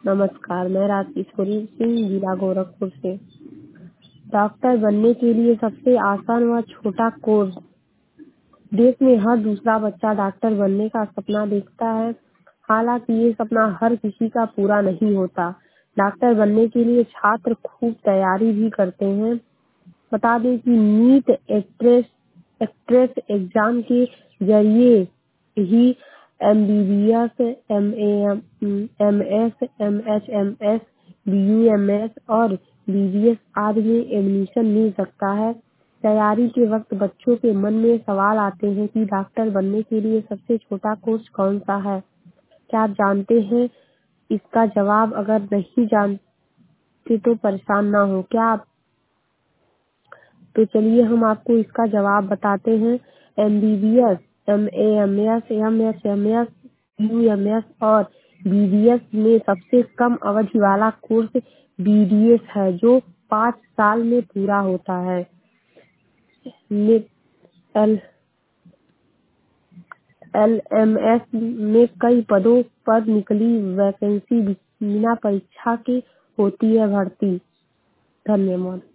नमस्कार, मैं राजकिशोरी सिंह, जिला गोरखपुर से। डॉक्टर बनने के लिए सबसे आसान व छोटा कोर्स। देश में हर दूसरा बच्चा डॉक्टर बनने का सपना देखता है। हालांकि ये सपना हर किसी का पूरा नहीं होता। डॉक्टर बनने के लिए छात्र खूब तैयारी भी करते हैं। बता दें कि नीट एक्ट्रेस एग्जाम के जरिए ही MBBS, MS, MHMS, BUMS और BBS आदि में एडमिशन मिल सकता है। तैयारी के वक्त बच्चों के मन में सवाल आते हैं कि डॉक्टर बनने के लिए सबसे छोटा कोर्स कौन सा है। क्या आप जानते हैं इसका जवाब? अगर नहीं जानते तो परेशान ना हो। तो चलिए हम आपको इसका जवाब बताते हैं। MBBS, MAMS, MHMS, UMS और BBS में सबसे कम अवधि वाला कोर्स BDS है, जो 5 साल में पूरा होता है। LMS में कई पदों पर निकली वैकेंसी बिना परीक्षा के होती है भर्ती। धन्यवाद।